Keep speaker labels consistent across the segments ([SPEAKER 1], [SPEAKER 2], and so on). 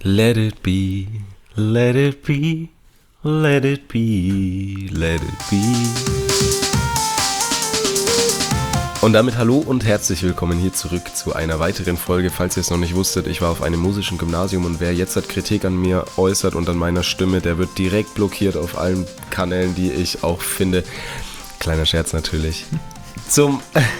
[SPEAKER 1] Let it be, let it be, let it be, let it be. Und damit hallo und herzlich willkommen hier zurück zu einer weiteren Folge. Falls ihr es noch nicht wusstet, ich war auf einem musischen Gymnasium und wer jetzt Kritik an mir äußert und an meiner Stimme, der wird direkt blockiert auf allen Kanälen, die ich auch finde. Kleiner Scherz natürlich. Zum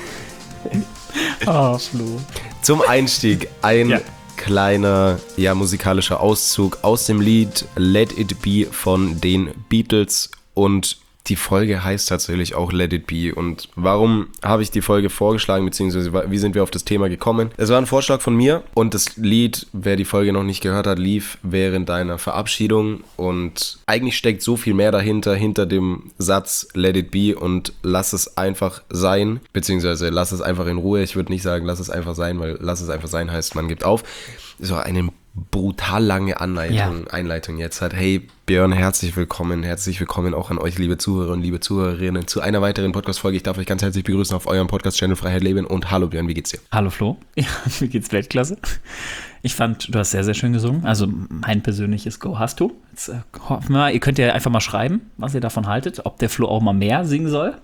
[SPEAKER 1] Einstieg ein kleiner musikalischer Auszug aus dem Lied Let It Be von den Beatles, und die Folge heißt tatsächlich auch Let It Be. Und warum habe ich die Folge vorgeschlagen, beziehungsweise wie sind wir auf das Thema gekommen? Es war ein Vorschlag von mir und das Lied, wer die Folge noch nicht gehört hat, lief während deiner Verabschiedung, und eigentlich steckt so viel mehr dahinter, hinter dem Satz Let It Be und lass es einfach sein, beziehungsweise lass es einfach in Ruhe. Ich würde nicht sagen, lass es einfach sein, weil lass es einfach sein heißt, man gibt auf. So eine brutal lange Einleitung jetzt hat. Hey Björn, herzlich willkommen auch an euch, liebe Zuhörer und liebe Zuhörerinnen, zu einer weiteren Podcast-Folge. Ich darf euch ganz herzlich begrüßen auf eurem Podcast-Channel Freiheit Leben. Und hallo Björn, wie geht's dir?
[SPEAKER 2] Hallo Flo, ja, mir geht's Weltklasse. Ich fand, du hast sehr, sehr schön gesungen. Also mein persönliches Go hast du. Jetzt hoffen wir, ihr könnt ja einfach mal schreiben, was ihr davon haltet, ob der Flo auch mal mehr singen soll.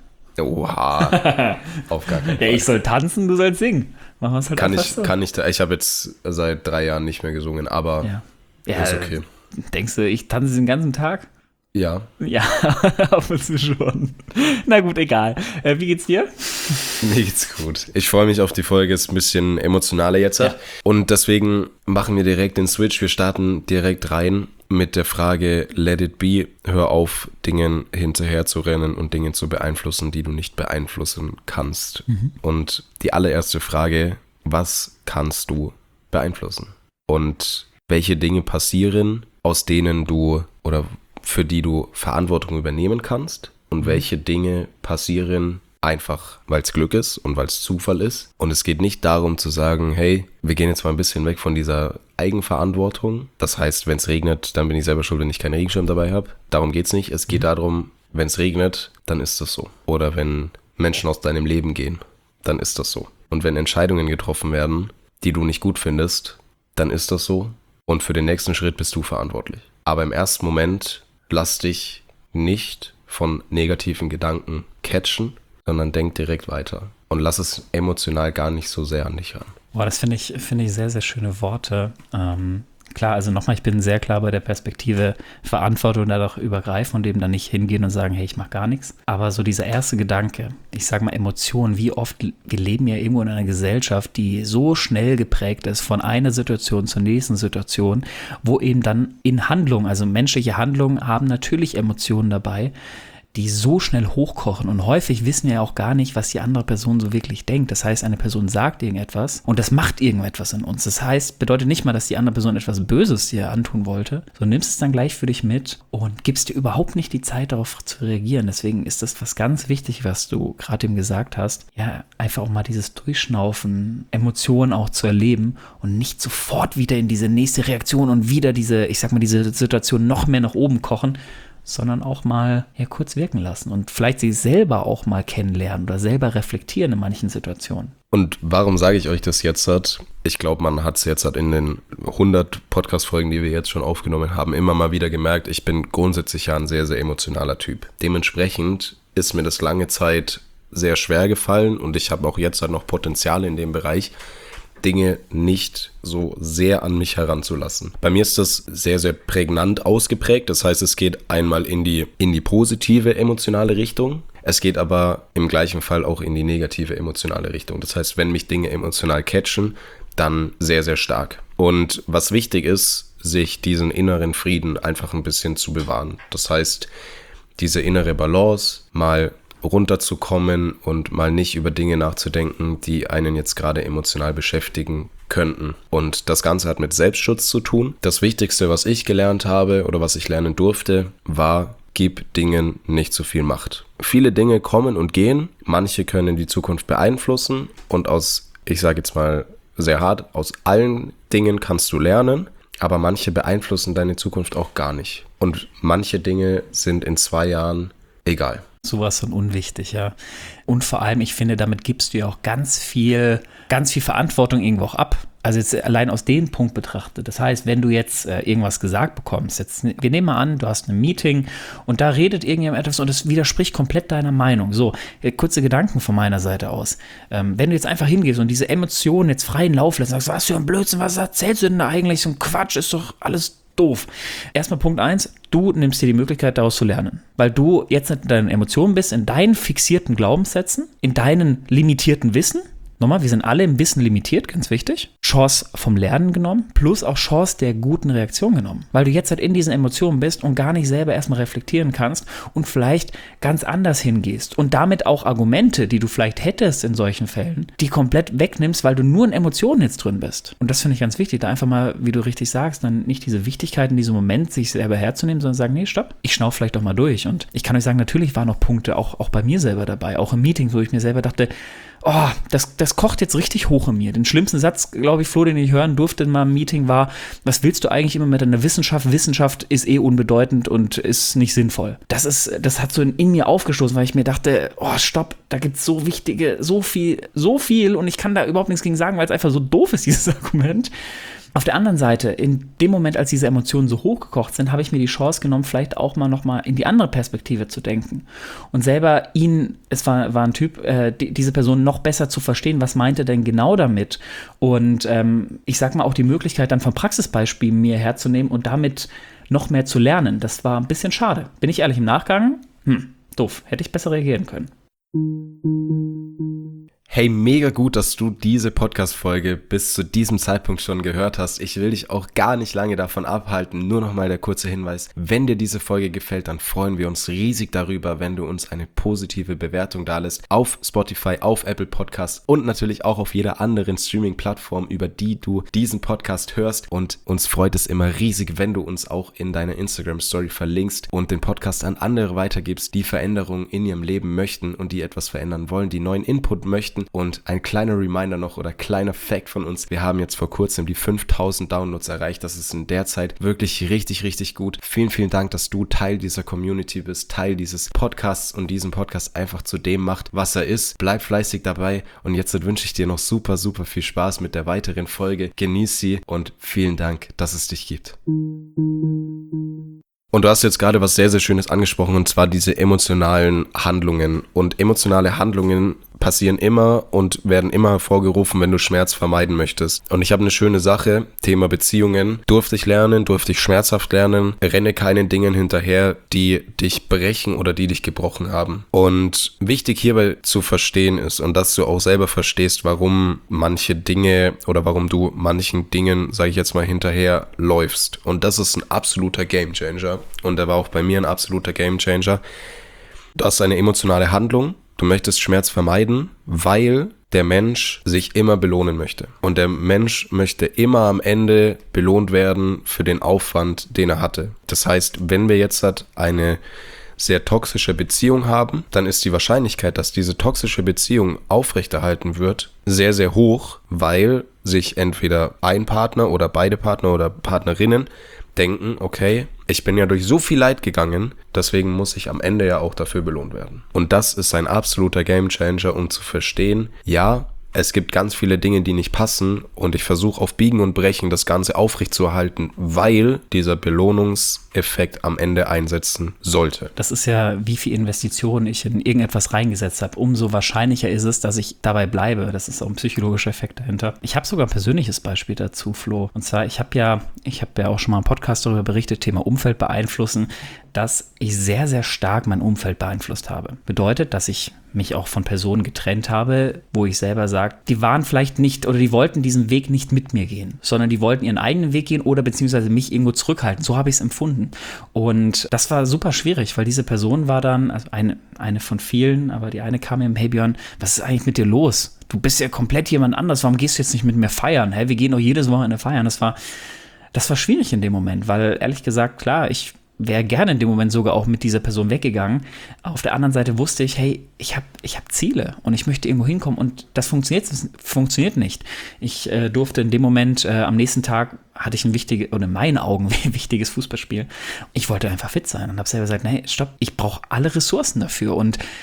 [SPEAKER 1] Oha, auf gar keinen Fall.
[SPEAKER 2] Ja, ich soll tanzen, du sollst singen. Machen wir es halt einfach so.
[SPEAKER 1] Ich habe jetzt seit 3 Jahren nicht mehr gesungen, aber ist okay.
[SPEAKER 2] Denkst du, ich tanze den ganzen Tag?
[SPEAKER 1] Ja.
[SPEAKER 2] Ja, ab und zu schon. Na gut, egal. Wie geht's dir?
[SPEAKER 1] Mir geht's gut. Ich freue mich auf die Folge, ist ein bisschen emotionaler jetzt. Ja. Und deswegen machen wir direkt den Switch. Wir starten direkt rein mit der Frage Let it be. Hör auf, Dingen hinterher zu rennen und Dinge zu beeinflussen, die du nicht beeinflussen kannst. Und die allererste Frage, was kannst du beeinflussen? Und welche Dinge passieren, aus denen du oder für die du Verantwortung übernehmen kannst? Und welche Dinge passieren einfach, weil es Glück ist und weil es Zufall ist? Und es geht nicht darum zu sagen, hey, wir gehen jetzt mal ein bisschen weg von dieser Eigenverantwortung. Das heißt, wenn es regnet, dann bin ich selber schuld, wenn ich keinen Regenschirm dabei habe. Darum geht es nicht. Es geht darum, wenn es regnet, dann ist das so. Oder wenn Menschen aus deinem Leben gehen, dann ist das so. Und wenn Entscheidungen getroffen werden, die du nicht gut findest, dann ist das so. Und für den nächsten Schritt bist du verantwortlich. Aber im ersten Moment lass dich nicht von negativen Gedanken catchen, sondern denk direkt weiter. Und lass es emotional gar nicht so sehr an dich ran.
[SPEAKER 2] Boah, das finde ich sehr, sehr schöne Worte. Klar, also nochmal, ich bin sehr klar bei der Perspektive Verantwortung da doch übergreifen und eben dann nicht hingehen und sagen, hey, ich mache gar nichts. Aber so dieser erste Gedanke, ich sage mal Emotionen, wie oft, wir leben ja irgendwo in einer Gesellschaft, die so schnell geprägt ist von einer Situation zur nächsten Situation, wo eben dann in Handlungen, also menschliche Handlungen haben natürlich Emotionen dabei, die so schnell hochkochen, und häufig wissen wir ja auch gar nicht, was die andere Person so wirklich denkt. Das heißt, eine Person sagt irgendetwas und das macht irgendetwas in uns. Das heißt, bedeutet nicht mal, dass die andere Person etwas Böses dir antun wollte, sondern nimmst es dann gleich für dich mit und gibst dir überhaupt nicht die Zeit, darauf zu reagieren. Deswegen ist das was ganz wichtig, was du gerade eben gesagt hast. Ja, einfach auch mal dieses Durchschnaufen, Emotionen auch zu erleben und nicht sofort wieder in diese nächste Reaktion und wieder diese Situation noch mehr nach oben kochen, sondern auch mal kurz wirken lassen und vielleicht sich selber auch mal kennenlernen oder selber reflektieren in manchen Situationen.
[SPEAKER 1] Und warum sage ich euch das jetzt? Ich glaube, man hat es jetzt in den 100 Podcast-Folgen, die wir jetzt schon aufgenommen haben, immer mal wieder gemerkt, ich bin grundsätzlich ja ein sehr, sehr emotionaler Typ. Dementsprechend ist mir das lange Zeit sehr schwer gefallen, und ich habe auch jetzt noch Potenzial in dem Bereich, Dinge nicht so sehr an mich heranzulassen. Bei mir ist das sehr, sehr prägnant ausgeprägt. Das heißt, es geht einmal in die positive emotionale Richtung. Es geht aber im gleichen Fall auch in die negative emotionale Richtung. Das heißt, wenn mich Dinge emotional catchen, dann sehr, sehr stark. Und was wichtig ist, sich diesen inneren Frieden einfach ein bisschen zu bewahren. Das heißt, diese innere Balance mal runterzukommen und mal nicht über Dinge nachzudenken, die einen jetzt gerade emotional beschäftigen könnten. Und das Ganze hat mit Selbstschutz zu tun. Das Wichtigste, was ich gelernt habe oder was ich lernen durfte, war, gib Dingen nicht zu viel Macht. Viele Dinge kommen und gehen, manche können die Zukunft beeinflussen, und ich sage jetzt mal sehr hart, aus allen Dingen kannst du lernen, aber manche beeinflussen deine Zukunft auch gar nicht. Und manche Dinge sind in 2 Jahren egal.
[SPEAKER 2] Sowas von unwichtig, ja. Und vor allem, ich finde, damit gibst du ja auch ganz viel Verantwortung irgendwo auch ab. Also jetzt allein aus dem Punkt betrachtet. Das heißt, wenn du jetzt irgendwas gesagt bekommst, jetzt, wir nehmen mal an, du hast ein Meeting und da redet irgendjemand etwas und es widerspricht komplett deiner Meinung. So, kurze Gedanken von meiner Seite aus. Wenn du jetzt einfach hingehst und diese Emotionen jetzt freien Lauf lässt, sagst, was für ein Blödsinn, was erzählst du denn da eigentlich? So ein Quatsch, ist doch alles doof. Erstmal Punkt 1, du nimmst dir die Möglichkeit, daraus zu lernen. Weil du jetzt in deinen Emotionen bist, in deinen fixierten Glaubenssätzen, in deinen limitierten Wissen. Nochmal, wir sind alle im Wissen limitiert, ganz wichtig. Chance vom Lernen genommen, plus auch Chance der guten Reaktion genommen. Weil du jetzt halt in diesen Emotionen bist und gar nicht selber erstmal reflektieren kannst und vielleicht ganz anders hingehst. Und damit auch Argumente, die du vielleicht hättest in solchen Fällen, die komplett wegnimmst, weil du nur in Emotionen jetzt drin bist. Und das finde ich ganz wichtig, da einfach mal, wie du richtig sagst, dann nicht diese Wichtigkeit in diesem Moment sich selber herzunehmen, sondern sagen, nee, stopp, ich schnauf vielleicht doch mal durch. Und ich kann euch sagen, natürlich waren noch Punkte auch bei mir selber dabei, auch im Meeting, wo ich mir selber dachte, oh, das kocht jetzt richtig hoch in mir. Den schlimmsten Satz, glaube ich, Flo, den ich hören durfte in meinem Meeting war, was willst du eigentlich immer mit deiner Wissenschaft? Wissenschaft ist eh unbedeutend und ist nicht sinnvoll. Das hat so in mir aufgestoßen, weil ich mir dachte, oh, stopp, da gibt es so wichtige, so viel und ich kann da überhaupt nichts gegen sagen, weil es einfach so doof ist, dieses Argument. Auf der anderen Seite, in dem Moment, als diese Emotionen so hochgekocht sind, habe ich mir die Chance genommen, vielleicht auch mal nochmal in die andere Perspektive zu denken und selber es war ein Typ, diese Person noch besser zu verstehen, was meint er denn genau damit und ich sag mal auch die Möglichkeit dann von Praxisbeispielen mir herzunehmen und damit noch mehr zu lernen. Das war ein bisschen schade. Bin ich ehrlich, im Nachgang? Doof. Hätte ich besser reagieren können.
[SPEAKER 1] Hey, mega gut, dass du diese Podcast-Folge bis zu diesem Zeitpunkt schon gehört hast. Ich will dich auch gar nicht lange davon abhalten. Nur nochmal der kurze Hinweis. Wenn dir diese Folge gefällt, dann freuen wir uns riesig darüber, wenn du uns eine positive Bewertung dalässt auf Spotify, auf Apple Podcasts und natürlich auch auf jeder anderen Streaming-Plattform, über die du diesen Podcast hörst. Und uns freut es immer riesig, wenn du uns auch in deiner Instagram-Story verlinkst und den Podcast an andere weitergibst, die Veränderungen in ihrem Leben möchten und die etwas verändern wollen, die neuen Input möchten. Und ein kleiner Reminder noch oder kleiner Fact von uns. Wir haben jetzt vor kurzem die 5000 Downloads erreicht. Das ist in der Zeit wirklich richtig, richtig gut. Vielen, vielen Dank, dass du Teil dieser Community bist, Teil dieses Podcasts und diesen Podcast einfach zu dem macht, was er ist. Bleib fleißig dabei und jetzt wünsche ich dir noch super, super viel Spaß mit der weiteren Folge. Genieß sie und vielen Dank, dass es dich gibt. Und du hast jetzt gerade was sehr, sehr Schönes angesprochen, und zwar diese emotionalen Handlungen. Und emotionale Handlungen passieren immer und werden immer hervorgerufen, wenn du Schmerz vermeiden möchtest. Und ich habe eine schöne Sache, Thema Beziehungen. Durfte ich schmerzhaft lernen, renne keinen Dingen hinterher, die dich brechen oder die dich gebrochen haben. Und wichtig hierbei zu verstehen ist, und dass du auch selber verstehst, warum manche Dinge oder warum du manchen Dingen, sage ich jetzt mal, hinterher läufst. Und das ist ein absoluter Gamechanger. Und der war auch bei mir ein absoluter Gamechanger. Du hast eine emotionale Handlung. Du möchtest Schmerz vermeiden, weil der Mensch sich immer belohnen möchte. Und der Mensch möchte immer am Ende belohnt werden für den Aufwand, den er hatte. Das heißt, wenn wir jetzt eine sehr toxische Beziehung haben, dann ist die Wahrscheinlichkeit, dass diese toxische Beziehung aufrechterhalten wird, sehr, sehr hoch, weil sich entweder ein Partner oder beide Partner oder Partnerinnen denken, okay, ich bin ja durch so viel Leid gegangen, deswegen muss ich am Ende ja auch dafür belohnt werden. Und das ist ein absoluter Gamechanger, um zu verstehen, ja, es gibt ganz viele Dinge, die nicht passen und ich versuche auf Biegen und Brechen das Ganze aufrechtzuerhalten, weil dieser Belohnungseffekt am Ende einsetzen sollte.
[SPEAKER 2] Das ist ja, wie viel Investitionen ich in irgendetwas reingesetzt habe. Umso wahrscheinlicher ist es, dass ich dabei bleibe. Das ist auch ein psychologischer Effekt dahinter. Ich habe sogar ein persönliches Beispiel dazu, Flo. Und zwar, ich habe ja auch schon mal im Podcast darüber berichtet, Thema Umfeld beeinflussen, dass ich sehr, sehr stark mein Umfeld beeinflusst habe. Bedeutet, dass ich mich auch von Personen getrennt habe, wo ich selber sage, die waren vielleicht nicht oder die wollten diesen Weg nicht mit mir gehen, sondern die wollten ihren eigenen Weg gehen oder beziehungsweise mich irgendwo zurückhalten. So habe ich es empfunden. Und das war super schwierig, weil diese Person war dann, also eine von vielen, aber die eine kam mir, hey Björn, was ist eigentlich mit dir los? Du bist ja komplett jemand anders, warum gehst du jetzt nicht mit mir feiern? Wir gehen doch jedes Wochenende feiern. Das war schwierig in dem Moment, weil ehrlich gesagt, klar, ich wäre gerne in dem Moment sogar auch mit dieser Person weggegangen. Auf der anderen Seite wusste ich, hey, ich hab Ziele und ich möchte irgendwo hinkommen und das funktioniert nicht. Ich durfte in dem Moment, am nächsten Tag hatte ich in meinen Augen ein wichtiges Fußballspiel. Ich wollte einfach fit sein und habe selber gesagt, nee, stopp, ich brauche alle Ressourcen dafür und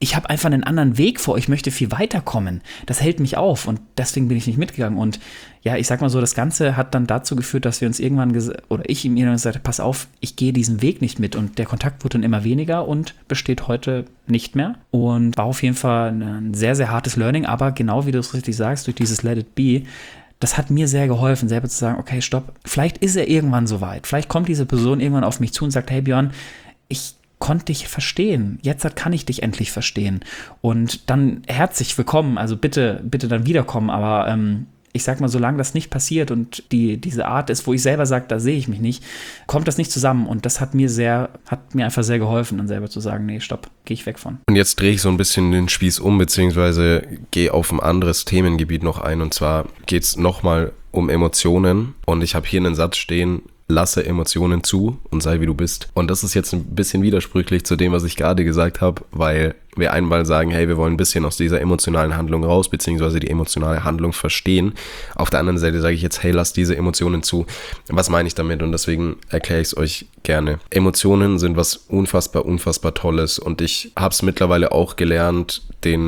[SPEAKER 2] ich habe einfach einen anderen Weg vor, ich möchte viel weiterkommen. Das hält mich auf und deswegen bin ich nicht mitgegangen. Und ja, ich sag mal so, das Ganze hat dann dazu geführt, dass wir uns irgendwann ich ihm irgendwann gesagt habe, pass auf, ich gehe diesen Weg nicht mit. Und der Kontakt wurde dann immer weniger und besteht heute nicht mehr. Und war auf jeden Fall ein sehr, sehr hartes Learning, aber genau wie du es richtig sagst, durch dieses Let It Be, das hat mir sehr geholfen, selber zu sagen, okay, stopp, vielleicht ist er irgendwann soweit. Vielleicht kommt diese Person irgendwann auf mich zu und sagt, hey Björn, ich konnte dich verstehen. Jetzt kann ich dich endlich verstehen. Und dann herzlich willkommen, also bitte dann wiederkommen, aber ich sag mal, solange das nicht passiert und diese Art ist, wo ich selber sage, da sehe ich mich nicht, kommt das nicht zusammen. Und das hat mir einfach sehr geholfen, dann selber zu sagen, nee, stopp, gehe ich weg von.
[SPEAKER 1] Und jetzt drehe ich so ein bisschen den Spieß um, beziehungsweise gehe auf ein anderes Themengebiet noch ein. Und zwar geht es nochmal um Emotionen. Und ich habe hier einen Satz stehen: Lasse Emotionen zu und sei wie du bist. Und das ist jetzt ein bisschen widersprüchlich zu dem, was ich gerade gesagt habe, weil wir einmal sagen, hey, wir wollen ein bisschen aus dieser emotionalen Handlung raus, beziehungsweise die emotionale Handlung verstehen. Auf der anderen Seite sage ich jetzt, hey, lass diese Emotionen zu. Was meine ich damit? Und deswegen erkläre ich es euch gerne. Emotionen sind was unfassbar Tolles und ich habe es mittlerweile auch gelernt,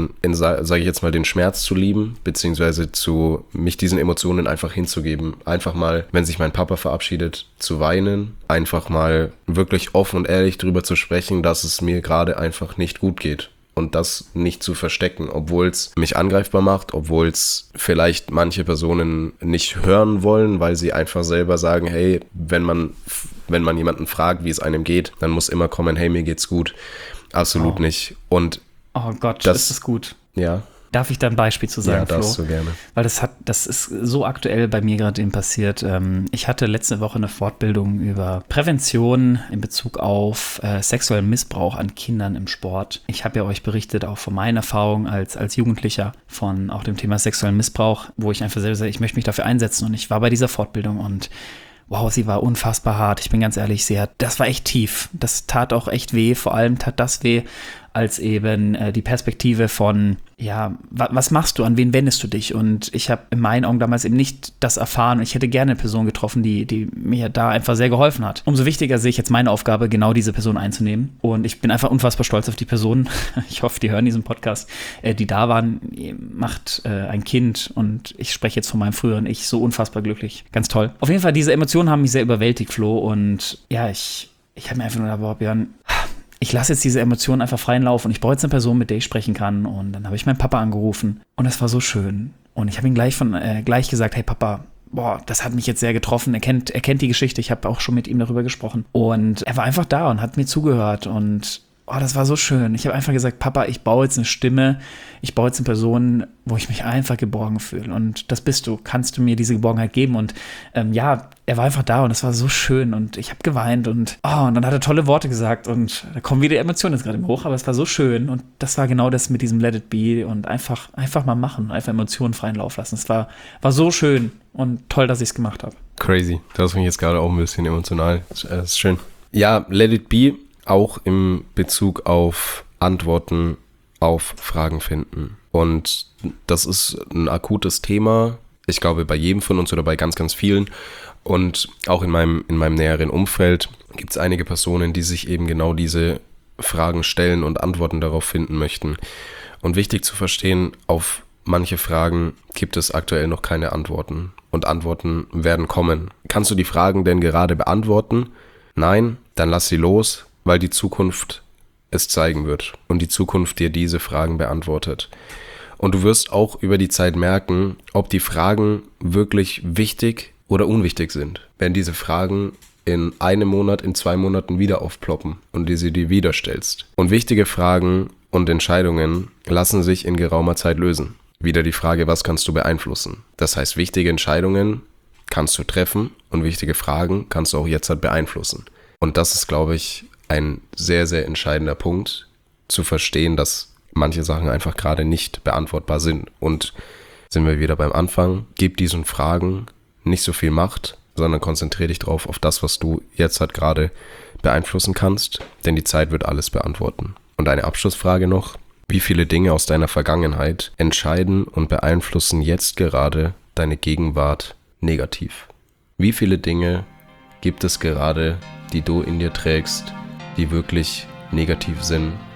[SPEAKER 1] sage ich jetzt mal, den Schmerz zu lieben, beziehungsweise mich diesen Emotionen einfach hinzugeben. Einfach mal, wenn sich mein Papa verabschiedet, zu weinen, einfach mal wirklich offen und ehrlich drüber zu sprechen, dass es mir gerade einfach nicht gut geht. Und das nicht zu verstecken, obwohl es mich angreifbar macht, obwohl es vielleicht manche Personen nicht hören wollen, weil sie einfach selber sagen, hey, wenn man jemanden fragt, wie es einem geht, dann muss immer kommen, hey, mir geht's gut. Absolut nicht. Und
[SPEAKER 2] oh Gott, ist das gut.
[SPEAKER 1] Ja.
[SPEAKER 2] Darf ich da ein Beispiel zu sagen, Flo?
[SPEAKER 1] Ja, darfst du gerne.
[SPEAKER 2] Weil das ist so aktuell bei mir gerade eben passiert. Ich hatte letzte Woche eine Fortbildung über Prävention in Bezug auf sexuellen Missbrauch an Kindern im Sport. Ich habe ja euch berichtet, auch von meinen Erfahrungen als Jugendlicher, von auch dem Thema sexuellen Missbrauch, wo ich einfach selber sage, ich möchte mich dafür einsetzen. Und ich war bei dieser Fortbildung und wow, sie war unfassbar hart. Ich bin ganz ehrlich, das war echt tief. Das tat auch echt weh. Vor allem tat das weh, als eben die Perspektive von, ja, was machst du, an wen wendest du dich? Und ich habe in meinen Augen damals eben nicht das erfahren und ich hätte gerne eine Person getroffen, die mir da einfach sehr geholfen hat. Umso wichtiger sehe ich jetzt meine Aufgabe, genau diese Person einzunehmen. Und ich bin einfach unfassbar stolz auf die Personen. Ich hoffe, die hören diesen Podcast, die da waren. Macht ein Kind und ich spreche jetzt von meinem früheren Ich, so unfassbar glücklich. Ganz toll. Auf jeden Fall, diese Emotionen haben mich sehr überwältigt, Flo. Und ja, ich habe mir einfach nur gedacht, Björn, ich lasse jetzt diese Emotionen einfach freien Lauf und ich brauche jetzt eine Person, mit der ich sprechen kann. Und dann habe ich meinen Papa angerufen und das war so schön. Und ich habe ihm gleich gesagt, hey Papa, boah, das hat mich jetzt sehr getroffen. Er kennt die Geschichte, ich habe auch schon mit ihm darüber gesprochen. Und er war einfach da und hat mir zugehört und oh, das war so schön. Ich habe einfach gesagt, Papa, ich baue jetzt eine Stimme, ich baue jetzt eine Person, wo ich mich einfach geborgen fühle. Und das bist du. Kannst du mir diese Geborgenheit geben? Und ja, er war einfach da und es war so schön und ich habe geweint und und dann hat er tolle Worte gesagt und da kommen wieder Emotionen jetzt gerade im Hoch, aber es war so schön und das war genau das mit diesem Let It Be und einfach mal machen, einfach Emotionen freien Lauf lassen. Es war so schön und toll, dass ich es gemacht habe.
[SPEAKER 1] Crazy. Das ist mich jetzt gerade auch ein bisschen emotional. Das ist schön. Ja, Let It Be auch im Bezug auf Antworten auf Fragen finden. Und das ist ein akutes Thema, ich glaube bei jedem von uns oder bei ganz, ganz vielen. Und auch in meinem näheren Umfeld gibt es einige Personen, die sich eben genau diese Fragen stellen und Antworten darauf finden möchten. Und wichtig zu verstehen, auf manche Fragen gibt es aktuell noch keine Antworten. Und Antworten werden kommen. Kannst du die Fragen denn gerade beantworten? Nein, dann lass sie los, weil die Zukunft es zeigen wird und die Zukunft dir diese Fragen beantwortet. Und du wirst auch über die Zeit merken, ob die Fragen wirklich wichtig oder unwichtig sind. Wenn diese Fragen in einem Monat, in 2 Monaten wieder aufploppen und du sie dir wieder stellst. Und wichtige Fragen und Entscheidungen lassen sich in geraumer Zeit lösen. Wieder die Frage, was kannst du beeinflussen? Das heißt, wichtige Entscheidungen kannst du treffen und wichtige Fragen kannst du auch jetzt halt beeinflussen. Und das ist, glaube ich, ein sehr, sehr entscheidender Punkt, zu verstehen, dass manche Sachen einfach gerade nicht beantwortbar sind. Und sind wir wieder beim Anfang, gib diesen Fragen nicht so viel Macht, sondern konzentriere dich drauf auf das, was du jetzt halt gerade beeinflussen kannst, denn die Zeit wird alles beantworten. Und eine Abschlussfrage noch: Wie viele Dinge aus deiner Vergangenheit entscheiden und beeinflussen jetzt gerade deine Gegenwart negativ? Wie viele Dinge gibt es gerade, die du in dir trägst, die wirklich negativ sind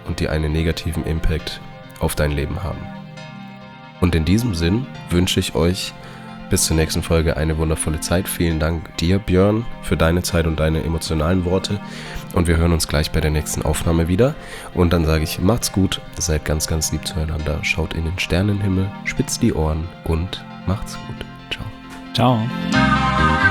[SPEAKER 1] und die einen negativen Impact auf dein Leben haben. Und in diesem Sinn wünsche ich euch bis zur nächsten Folge eine wundervolle Zeit. Vielen Dank dir, Björn, für deine Zeit und deine emotionalen Worte. Und wir hören uns gleich bei der nächsten Aufnahme wieder. Und dann sage ich, macht's gut, seid ganz, ganz lieb zueinander, schaut in den Sternenhimmel, spitzt die Ohren und macht's gut. Ciao.
[SPEAKER 2] Ciao.